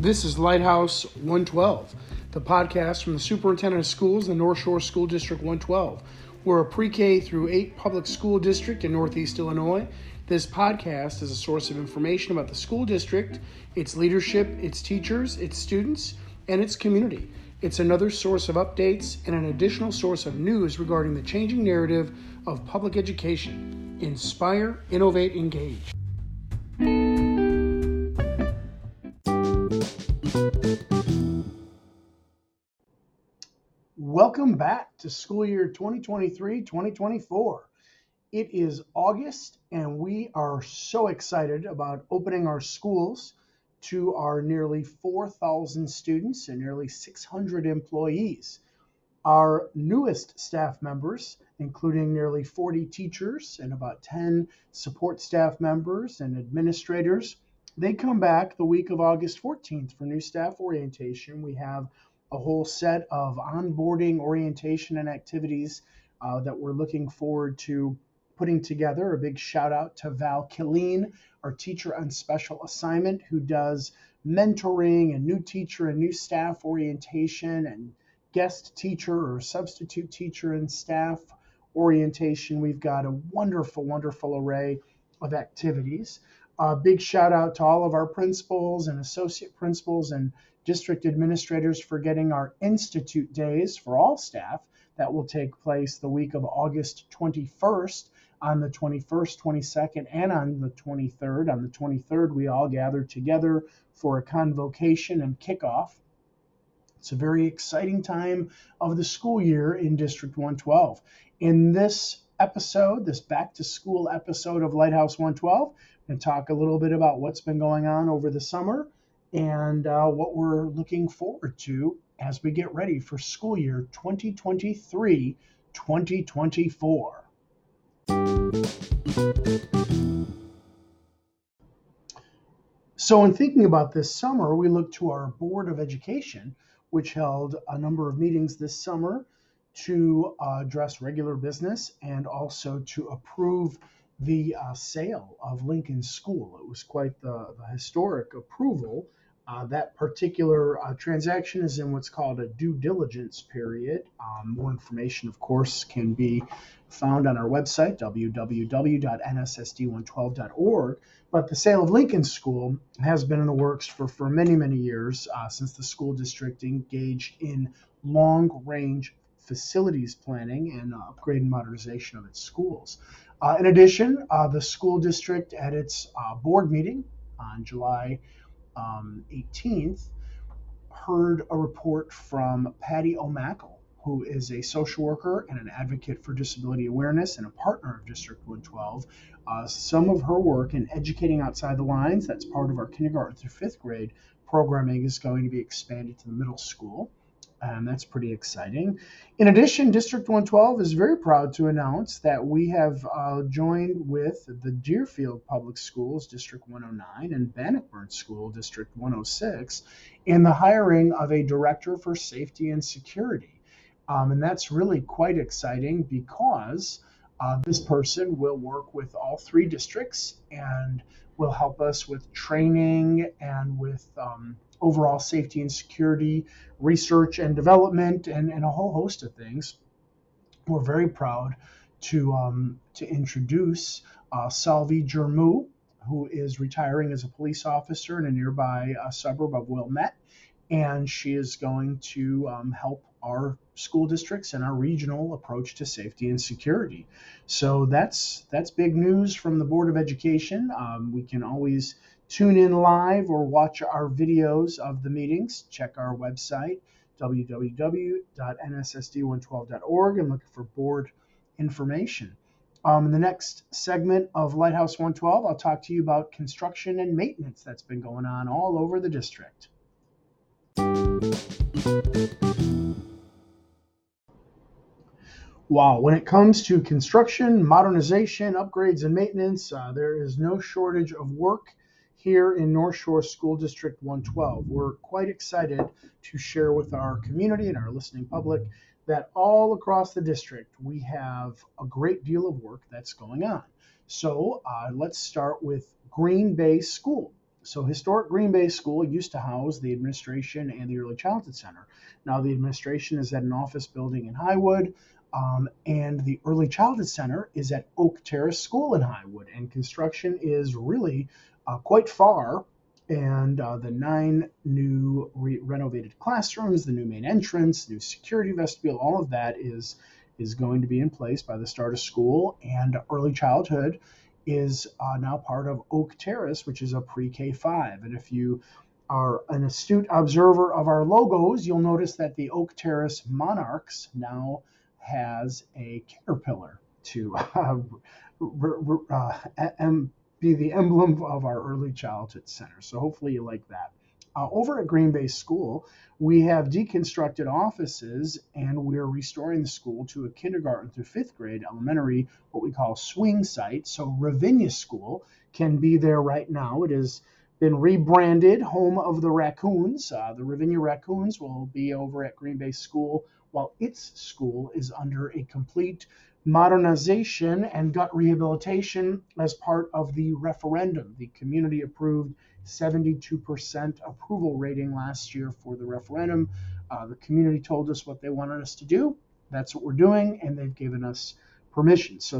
This is Lighthouse 112, the podcast from the Superintendent of Schools in North Shore School District 112. We're a pre-K through 8 public school district in Northeast Illinois. This podcast is a source of information about the school district, its leadership, its teachers, its students, and its community. It's another source of updates and an additional source of news regarding the changing narrative of public education. Inspire, innovate, engage. Welcome back to school year 2023-2024. It is August, and we are so excited about opening our schools to our nearly 4,000 students and nearly 600 employees. Our newest staff members, including nearly 40 teachers and about 10 support staff members and administrators, they come back the week of August 14th for new staff orientation. We have a whole set of onboarding, orientation, and activities that we're looking forward to putting together. A big shout out to Val Killeen, our teacher on special assignment, who does mentoring and new teacher and new staff orientation and guest teacher or substitute teacher and staff orientation. We've got a wonderful, wonderful array of activities. A big shout out to all of our principals and associate principals and district administrators for getting our Institute Days for all staff that will take place the week of August 21st, on the 21st, 22nd, and on the 23rd. On the 23rd, we all gather together for a convocation and kickoff. It's a very exciting time of the school year in District 112. In this episode, this back to school episode of Lighthouse 112, I'm going to talk a little bit about what's been going on over the summer and what we're looking forward to as we get ready for school year 2023-2024. So in thinking about this summer, we look to our Board of Education, which held a number of meetings this summer to address regular business and also to approve the sale of Lincoln School. It was quite the historic approval. That particular transaction is in what's called a due diligence period. More information, of course, can be found on our website, www.nssd112.org. But the sale of Lincoln School has been in the works for many, many years since the school district engaged in long-range facilities planning and upgrade and modernization of its schools. In addition, the school district at its board meeting on July 18th heard a report from Patty O'Mackle, who is a social worker and an advocate for disability awareness and a partner of District 112. Some of her work in educating outside the lines, that's part of our kindergarten through 5th grade programming, is going to be expanded to the middle school. And that's pretty exciting. In addition, District 112 is very proud to announce that we have joined with the Deerfield Public Schools, District 109, and Bannockburn School, District 106, in the hiring of a director for safety and security. And that's really quite exciting because this person will work with all 3 districts and will help us with training and with overall safety and security, research and development, and a whole host of things. We're very proud to introduce Salvi Jermu, who is retiring as a police officer in a nearby suburb of Wilmette, and she is going to help our school districts and our regional approach to safety and security. So that's big news from the Board of Education. We can always tune in live or watch our videos of the meetings. Check our website, www.nssd112.org, and look for board information. In the next segment of Lighthouse 112, I'll talk to you about construction and maintenance that's been going on all over the district. Wow, when it comes to construction, modernization, upgrades, and maintenance, there is no shortage of work here in North Shore School District 112. We're quite excited to share with our community and our listening public that all across the district we have a great deal of work that's going on. So let's start with Green Bay School. So historic Green Bay School used to house the administration and the Early Childhood Center. Now the administration is at an office building in Highwood, and the Early Childhood Center is at Oak Terrace School in Highwood, and construction is really quite far. And the 9 new renovated classrooms, the new main entrance, new security vestibule, all of that is going to be in place by the start of school. And early childhood is now part of Oak Terrace, which is a pre-K 5. And if you are an astute observer of our logos, you'll notice that the Oak Terrace Monarchs now has a caterpillar to be the emblem of our early childhood center. So hopefully you like that. Over at Green Bay School, we have deconstructed offices, and we're restoring the school to a kindergarten through 5th grade elementary, what we call swing site. So Ravinia School can be there right now. It has been rebranded Home of the Raccoons. The Ravinia Raccoons will be over at Green Bay School, while its school is under a complete modernization and gut rehabilitation as part of the referendum. The community approved 72% approval rating last year for the referendum. The community told us what they wanted us to do. That's what we're doing, and they've given us permission. So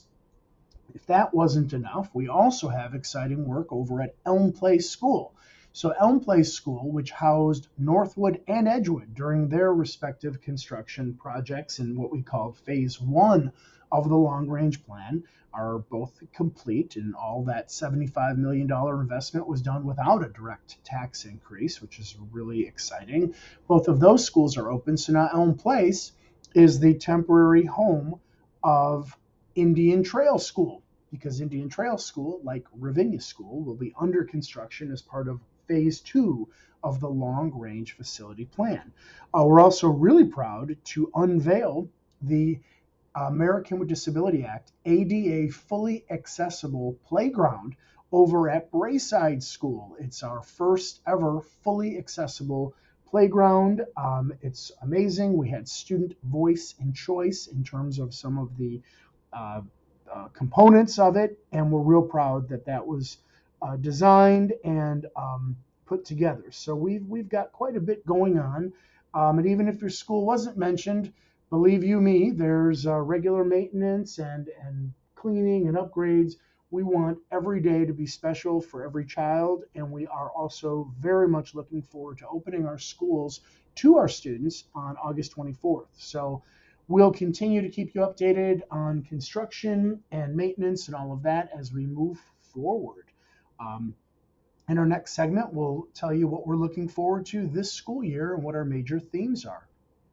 if that wasn't enough, we also have exciting work over at Elm Place School. So Elm Place School, which housed Northwood and Edgewood during their respective construction projects in what we call phase 1 of the long range plan, are both complete, and all that $75 million investment was done without a direct tax increase, which is really exciting. Both of those schools are open. So now Elm Place is the temporary home of Indian Trail School, because Indian Trail School, like Ravinia School, will be under construction as part of phase 2 of the long range facility plan. We're also really proud to unveil the American with Disability Act ADA fully accessible playground over at Braeside School. It's our first ever fully accessible playground. It's amazing. We had student voice and choice in terms of some of the components of it, and we're real proud that that was designed and put together. So we've got quite a bit going on, and even if your school wasn't mentioned, believe you me, there's regular maintenance and cleaning and upgrades. We want every day to be special for every child, and we are also very much looking forward to opening our schools to our students on August 24th. So we'll continue to keep you updated on construction and maintenance and all of that as we move forward. In our next segment, we'll tell you what we're looking forward to this school year and what our major themes are.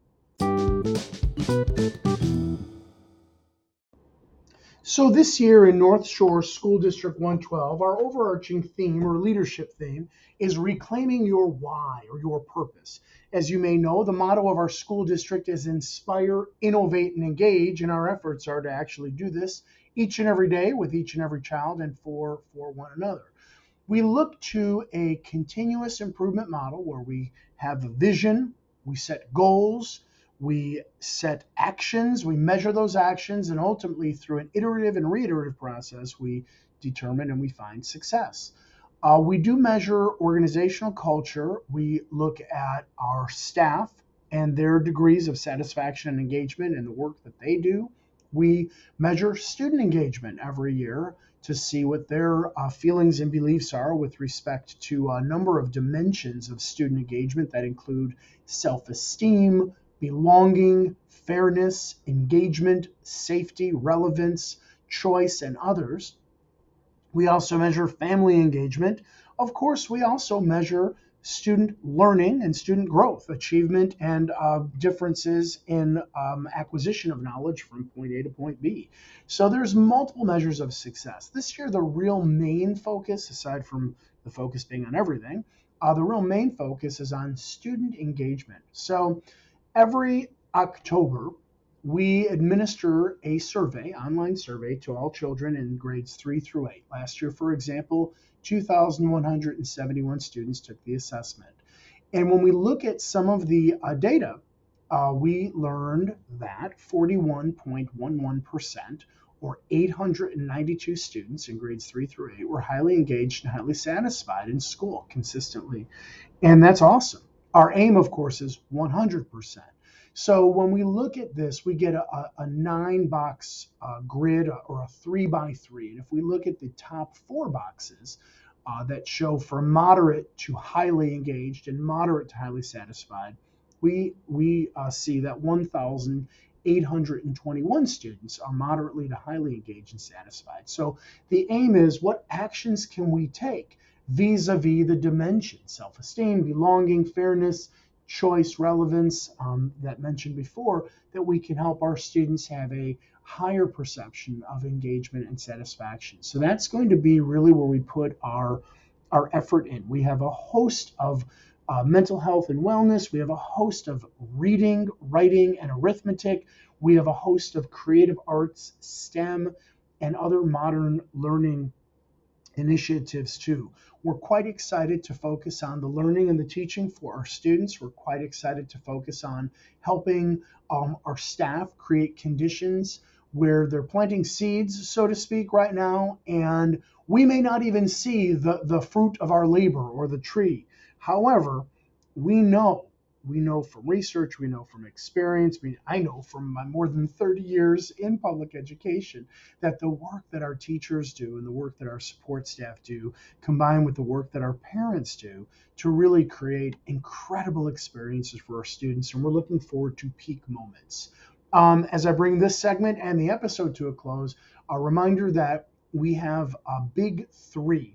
So this year in North Shore School District 112, our overarching theme or leadership theme is reclaiming your why or your purpose. As you may know, the motto of our school district is inspire, innovate, and engage, and our efforts are to actually do this each and every day with each and every child and for one another. We look to a continuous improvement model where we have a vision, we set goals, we set actions, we measure those actions, and ultimately through an iterative and reiterative process, we determine and we find success. We do measure organizational culture. We look at our staff and their degrees of satisfaction and engagement in the work that they do. We measure student engagement every year to see what their feelings and beliefs are with respect to a number of dimensions of student engagement that include self-esteem, belonging, fairness, engagement, safety, relevance, choice, and others. We also measure family engagement. Of course, we also measure student learning and student growth, achievement, and differences in acquisition of knowledge from point A to point B. So there's multiple measures of success. This year, the real main focus, aside from the focus being on everything, the real main focus is on student engagement. So every October, we administer a survey, online survey, to all children in grades 3 through 8. Last year, for example, 2,171 students took the assessment. And when we look at some of the data, we learned that 41.11% or 892 students in grades 3 through 8 were highly engaged and highly satisfied in school consistently. And that's awesome. Our aim, of course, is 100%. So when we look at this, we get a 9-box grid or a 3x3. And if we look at the top 4 boxes that show from moderate to highly engaged and moderate to highly satisfied, we see that 1,821 students are moderately to highly engaged and satisfied. So the aim is, what actions can we take vis-a-vis the dimensions: self-esteem, belonging, fairness, choice, relevance, that mentioned before, that we can help our students have a higher perception of engagement and satisfaction. So that's going to be really where we put our effort in. We have a host of mental health and wellness. We have a host of reading, writing, and arithmetic. We have a host of creative arts, STEM, and other modern learning initiatives too. We're quite excited to focus on the learning and the teaching for our students. We're quite excited to focus on helping our staff create conditions where they're planting seeds, so to speak, right now, and we may not even see the fruit of our labor or the tree. However, we know from research, we know from experience, I know from my more than 30 years in public education, that the work that our teachers do and the work that our support staff do, combined with the work that our parents do, to really create incredible experiences for our students. And we're looking forward to peak moments. As I bring this segment and the episode to a close, a reminder that we have a big three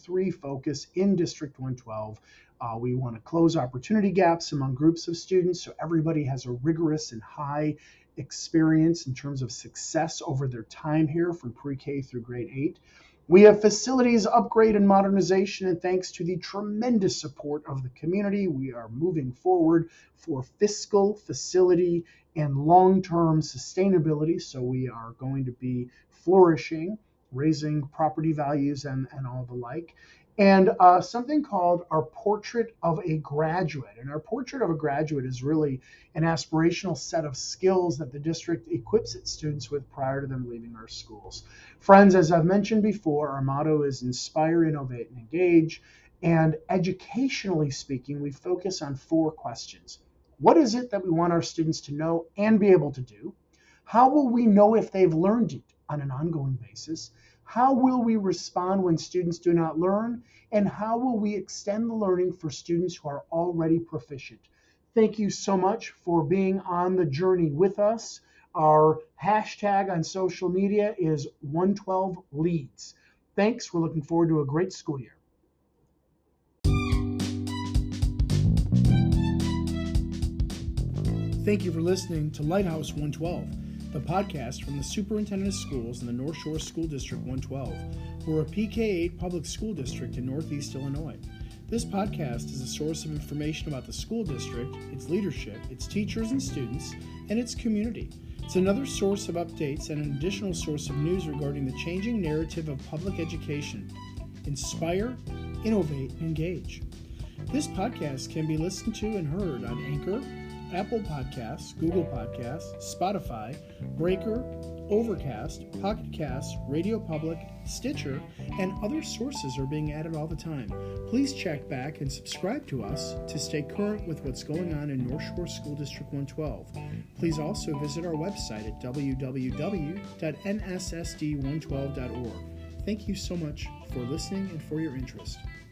focus in District 112. We want to close opportunity gaps among groups of students so everybody has a rigorous and high experience in terms of success over their time here from pre-K through grade 8. We have facilities upgrade and modernization, and thanks to the tremendous support of the community, we are moving forward for fiscal, facility, and long-term sustainability. So we are going to be flourishing, raising property values and all the like. And something called our Portrait of a Graduate. And our Portrait of a Graduate is really an aspirational set of skills that the district equips its students with prior to them leaving our schools. Friends, as I've mentioned before, our motto is inspire, innovate, and engage. And educationally speaking, we focus on 4 questions. What is it that we want our students to know and be able to do? How will we know if they've learned it on an ongoing basis? How will we respond when students do not learn? And how will we extend the learning for students who are already proficient? Thank you so much for being on the journey with us. Our hashtag on social media is 112leads. Thanks. We're looking forward to a great school year. Thank you for listening to Lighthouse 112. The podcast from the Superintendent of Schools in the North Shore School District 112. We're a PK-8 public school district in Northeast Illinois. This podcast is a source of information about the school district, its leadership, its teachers and students, and its community. It's another source of updates and an additional source of news regarding the changing narrative of public education. Inspire, innovate, and engage. This podcast can be listened to and heard on Anchor, Apple Podcasts, Google Podcasts, Spotify, Breaker, Overcast, Pocket Casts, Radio Public, Stitcher, and other sources are being added all the time. Please check back and subscribe to us to stay current with what's going on in North Shore School District 112. Please also visit our website at www.nssd112.org. Thank you so much for listening and for your interest.